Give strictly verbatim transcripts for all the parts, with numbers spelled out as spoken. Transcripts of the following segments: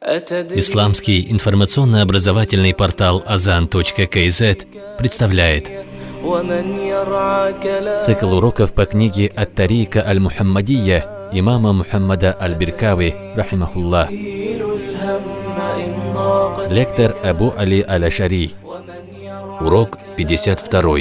Исламский информационно-образовательный портал азан точка кей зет представляет цикл уроков по книге «Ат-Тарика аль-Мухаммадия» имама Мухаммада аль-Биркави, рахимахуллах. Лектор Абу Али аль-Ашари. Урок пятьдесят два.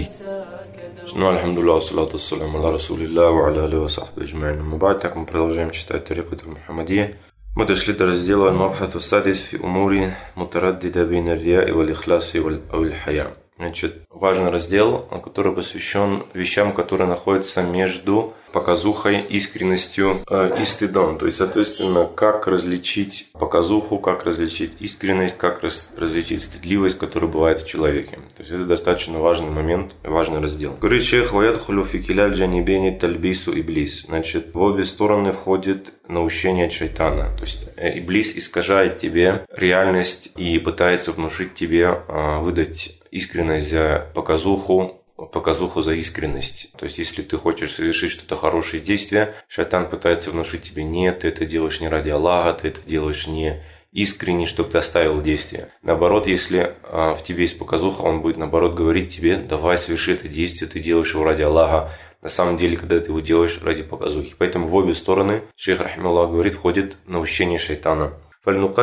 Мы продолжаем читать Тарикат аль-Мухаммадия. Мы дошли до раздела «Аль-Мабхату садис фи умури мутараддида бейна ар-рияи валь-ихласи валь-хая». Значит, важный раздел, который посвящен вещам, которые находятся между показухой, искренностью э, и стыдом. То есть, соответственно, как различить показуху, как различить искренность, как раз, различить стыдливость, которая бывает в человеке. То есть, это достаточно важный момент, важный раздел. Говорит шейх: «Ваядхулю фи киляль джанибейни тальбису иблис». Значит, в обе стороны входит наущение от шайтана. То есть, иблис искажает тебе реальность и пытается внушить тебе, э, выдать искренность за показуху, показуху за искренность. То есть, если ты хочешь совершить что-то хорошее действие, шайтан пытается внушить тебе: нет, ты это делаешь не ради Аллаха, ты это делаешь не искренне, чтобы ты оставил действие. Наоборот, если а, в тебе есть показуха, он будет, наоборот, говорить тебе: давай, соверши это действие, ты делаешь его ради Аллаха. На самом деле, когда ты его делаешь ради показухи. Поэтому в обе стороны, шейх рахималлах говорит, входит наущение шайтана. Поэтому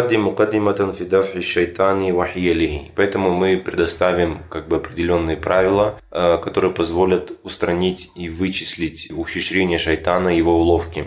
мы предоставим как бы определенные правила, которые позволят устранить и вычислить ухищрение шайтана и его уловки.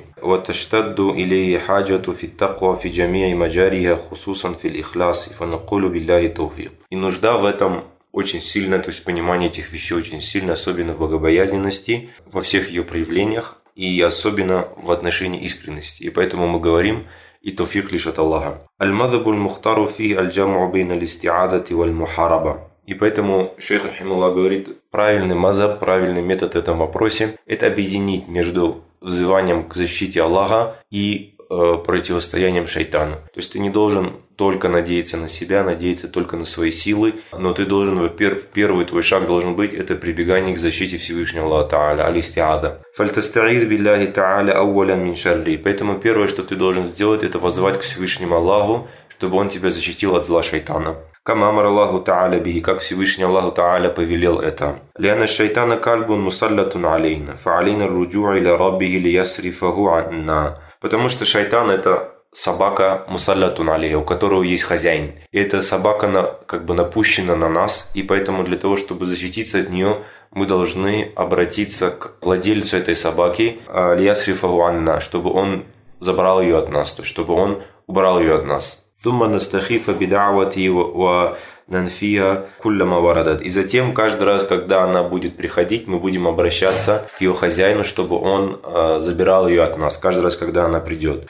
И нужда в этом очень сильно, то есть понимание этих вещей очень сильно, особенно в богобоязненности, во всех ее проявлениях и особенно в отношении искренности. И поэтому мы говорим: и тауфик лишь от Аллаха. Аль-мадхабуль мухтару фи аль-джам'у бейна аль-исти'адати валь-мухараба. И поэтому шейх рахималлах говорит, правильный мазхаб, правильный метод в этом вопросе – это объединить между взыванием к защите Аллаха и э, противостоянием шайтану. То есть ты не должен только надеяться на себя, надеяться только на свои силы, но ты должен, во-первых, первый твой шаг должен быть – это прибегание к защите Всевышнего Аллаха Та'аля, аль-исти'ада. Фальтаста'iз билляхи та'аля аувалян мин шарри. Поэтому первое, что ты должен сделать, это воззвать к Всевышнему Аллаху, чтобы он тебя защитил от зла шайтана. Кама амар Аллаху Та'аля бихи, как Всевышний Аллаху Та'аля повелел это. Лианна шайтана кальбун мусаллатун алейна, фа'алейна руджу'а иля раббихи лиясрифаху анна. Потому что шайтан – это собака мусаллатун алейха, у которого есть хозяин. И эта собака на, как бы напущена на нас, и поэтому для того, чтобы защититься от нее, мы должны обратиться к владельцу этой собаки, лиясрифаху анна, чтобы он забрал ее от нас, то есть чтобы он убрал ее от нас. И затем, каждый раз, когда она будет приходить, мы будем обращаться к ее хозяину, чтобы он э, забирал ее от нас, каждый раз, когда она придет.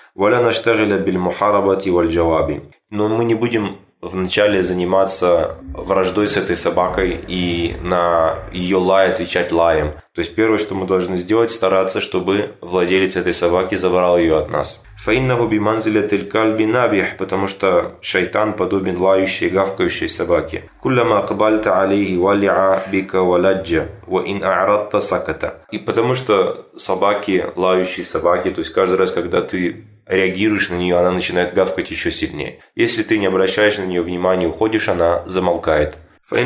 Но мы не будем вначале заниматься враждой с этой собакой и на ее лай отвечать лаем. То есть первое, что мы должны сделать, стараться, чтобы владелец этой собаки забрал ее от нас. Потому что шайтан подобен лающей, гавкающей собаке. И потому что собаки, лающие собаки, то есть каждый раз, когда ты реагируешь на нее, она начинает гавкать еще сильнее. Если ты не обращаешь на нее внимания, уходишь, она замолкает. Но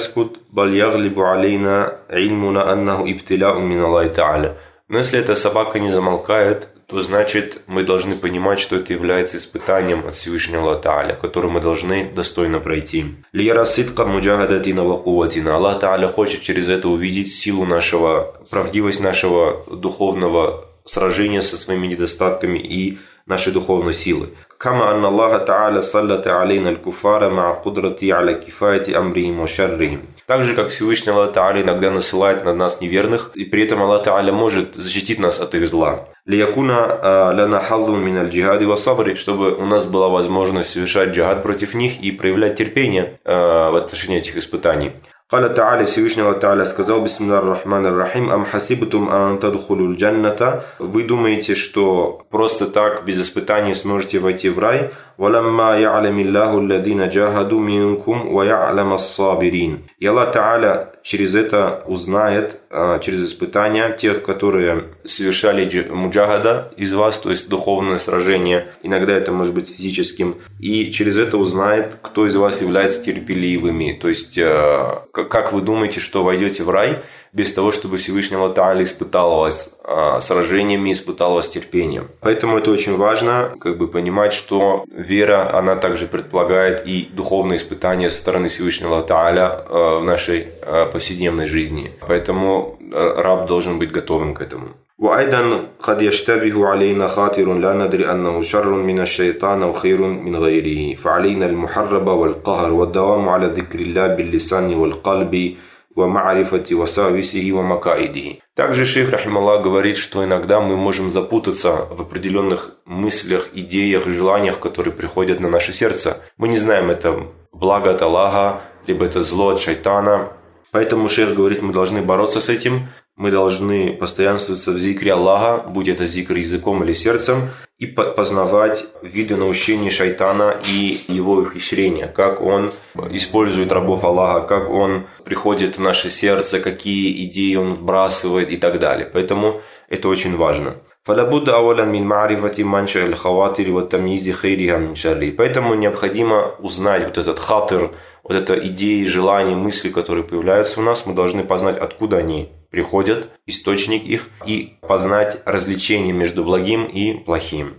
если эта собака не замолкает, то значит мы должны понимать, что это является испытанием от Всевышнего Аллаха Та'аля, которое мы должны достойно пройти. Аллах Та'аля хочет через это увидеть силу нашего, правдивость нашего духовного сражения со своими недостатками и нашей духовной силы. Кама анна Аллаха Та'аля саллата алейна аль-куфара ма кудрати аля кифаяти амрихим ва шаррихим. Так же, как Всевышний Аллах Та'аля иногда насылает на нас неверных, и при этом Аллах Та'аля может защитить нас от их зла. Лиякуна лана хаззун мин аль-джихади ва сабри, чтобы у нас была возможность совершать джихад против них и проявлять терпение в отношении этих испытаний. قال تعالى Всевышний Аллах Та'аля сказал: бисмиллахир рахманир рахим, ам хасибтум ан тадхулул джанната. Вы думаете, что просто так без испытаний сможете войти в рай? Валамма я'ламиллаху алладина джахаду минкум ва я'лама ас-сабирин. И Аллах Та'аля через это узнает, через испытания тех, которые совершали муджахада из вас, то есть духовное сражение, иногда это может быть физическим, и через это узнает, кто из вас является терпеливыми. То есть, как вы думаете, что войдете в рай без того, чтобы Всевышний Аллах Та'аля испытал вас сражениями, испытал вас терпением. Поэтому это очень важно, как бы понимать, что вера, она также предполагает и духовные испытания со стороны Всевышнего Аллаха Та'аля в нашей повседневной жизни. Поэтому раб должен быть готовым к этому. وأيضا قد يشتبه علينا خاطر لا ندري أنه شر من الشيطان أو خير من غيره فعلينا المحاربة والقهر والدوام على ذكر الله باللسان والقلب ومعرفة وساوسه ومكائده. Также шейх рахималлах говорит, что иногда мы можем запутаться в определенных мыслях, идеях, желаниях, которые приходят на наше сердце. Мы не знаем, это благо от Аллаха, либо это зло от шайтана. Поэтому шейх говорит, мы должны бороться с этим. Мы должны постоянствоваться в зикре Аллаха, будь это зикр языком или сердцем, и познавать виды наущений шайтана и его ухищрения, как он использует рабов Аллаха, как он приходит в наше сердце, какие идеи он вбрасывает и так далее. Поэтому это очень важно. Поэтому необходимо узнать вот этот хатыр, вот это идеи, желания, мысли, которые появляются у нас, мы должны познать, откуда они приходят, источник их, и познать различение между благим и плохим.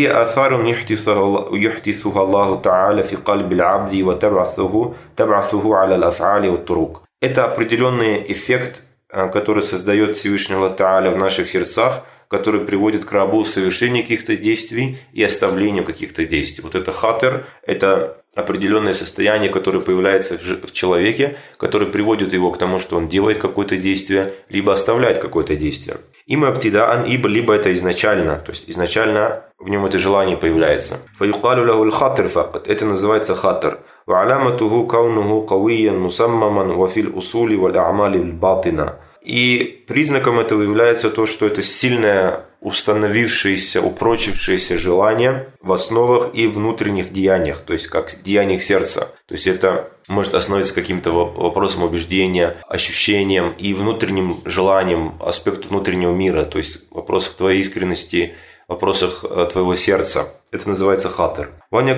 Это определенный эффект, который создает Всевышний Аллах Та'аля в наших сердцах, который приводит к рабу в совершении каких-то действий и оставлению каких-то действий. Вот это хатер, это определенное состояние, которое появляется в человеке, которое приводит его к тому, что он делает какое-то действие, либо оставляет какое-то действие. Има абтидаан, ибо либо это изначально, то есть изначально в нем это желание появляется. Фаюкалю лаху л-хатр факат, это называется хатер. Ва аляматуху каунуху кавиян мусаммаман ва фил усули валь а'мали л-батина. И признаком этого является то, что это сильное, установившееся, упрочившееся желание в основах и внутренних деяниях, то есть как деяниях сердца. То есть это может основываться каким-то вопросом убеждения, ощущением и внутренним желанием, аспект внутреннего мира, то есть в вопросах твоей искренности, в вопросах твоего сердца. Это называется хатер.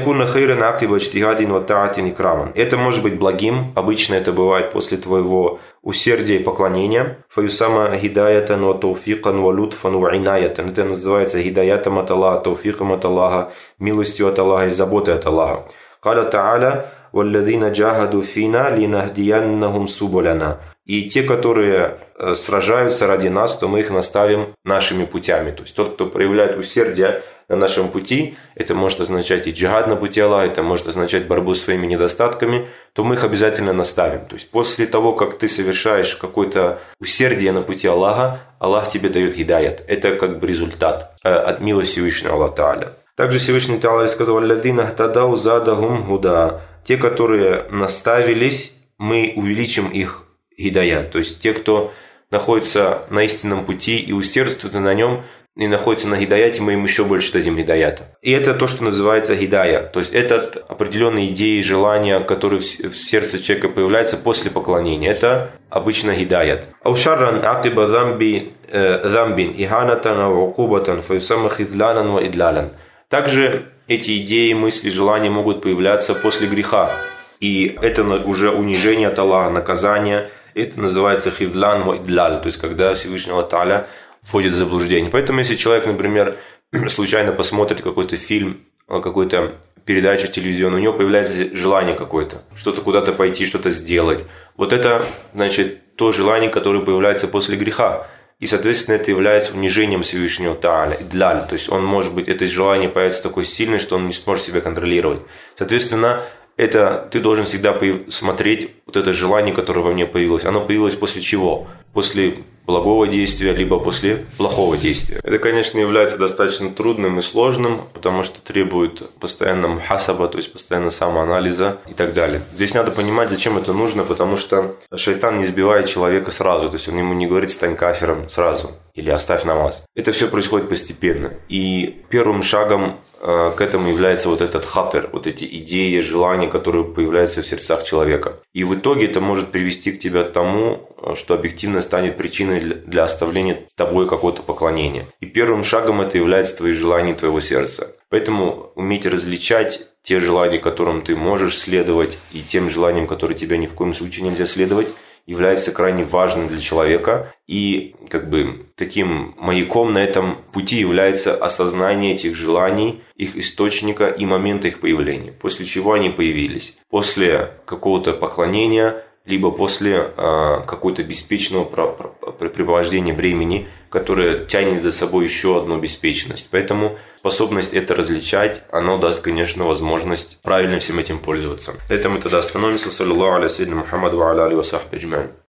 Это может быть благим, обычно это бывает после твоего усердия и поклонения. Это называется хидаятом от Аллаха, тауфиком от Аллаха, милостью от Аллаха и заботой от Аллаха. И те, которые сражаются ради нас, то мы их наставим нашими путями. То есть тот, кто проявляет усердие на нашем пути, это может означать и джихад на пути Аллаха, это может означать борьбу с своими недостатками, то мы их обязательно наставим. То есть после того, как ты совершаешь какое-то усердие на пути Аллаха, Аллах тебе дает хидаят. Это как бы результат от милости Всевышнего Аллаха Та'аля. Также Всевышний Та'аля сказал: «Алладзина хтадау задахум худа». Те, которые наставились, мы увеличим их хидаят. То есть те, кто находится на истинном пути и усердствует на нем, и находится на хидаяте, мы им еще больше дадим хидаята. И это то, что называется хидая. То есть это определенные идеи, желания, которые в сердце человека появляются после поклонения. Это обычно хидаят. Аушарран акиба замбин иханатан аукубатан фаюсама хизланан ва идлалан. Также эти идеи, мысли, желания могут появляться после греха. И это уже унижение от Аллаха, наказание. Это называется хизлян ва идлаль. То есть когда Всевышний Аллах Та'аля входит в заблуждение. Поэтому, если человек, например, случайно посмотрит какой-то фильм, какую-то передачу телевизионную, у него появляется желание какое-то, что-то куда-то пойти, что-то сделать. Вот это, значит, то желание, которое появляется после греха. И, соответственно, это является унижением Всевышнего Та'аля, идлаль. То есть, он может быть, это желание появится такое сильное, что он не сможет себя контролировать. Соответственно, это ты должен всегда смотреть вот это желание, которое во мне появилось. Оно появилось после чего? После благого действия, либо после плохого действия. Это, конечно, является достаточно трудным и сложным, потому что требует постоянного мухасаба, то есть постоянно самоанализа и так далее. Здесь надо понимать, зачем это нужно, потому что шайтан не сбивает человека сразу, то есть он ему не говорит «стань кафиром» сразу. или оставь намаз. Это все происходит постепенно. И первым шагом э, к этому является вот этот хатер, вот эти идеи, желания, которые появляются в сердцах человека. И в итоге это может привести к тебе к тому, что объективно станет причиной для, для оставления тобой какого-то поклонения. И первым шагом это является твои желания твоего сердца. Поэтому уметь различать те желания, которым ты можешь следовать, и тем желаниям, которые тебе ни в коем случае нельзя следовать, является крайне важным для человека. И как бы таким маяком на этом пути является осознание этих желаний, их источника и момента их появления. После чего они появились? После какого-то поклонения, либо после э, какого-то беспечного препровождения времени, которое тянет за собой еще одну беспечность. Поэтому способность это различать, оно даст, конечно, возможность правильно всем этим пользоваться. На этом мы тогда остановимся. Саллиллаху аля сайидина Мухаммад ва аля алихи ва сахбихи аджмаин.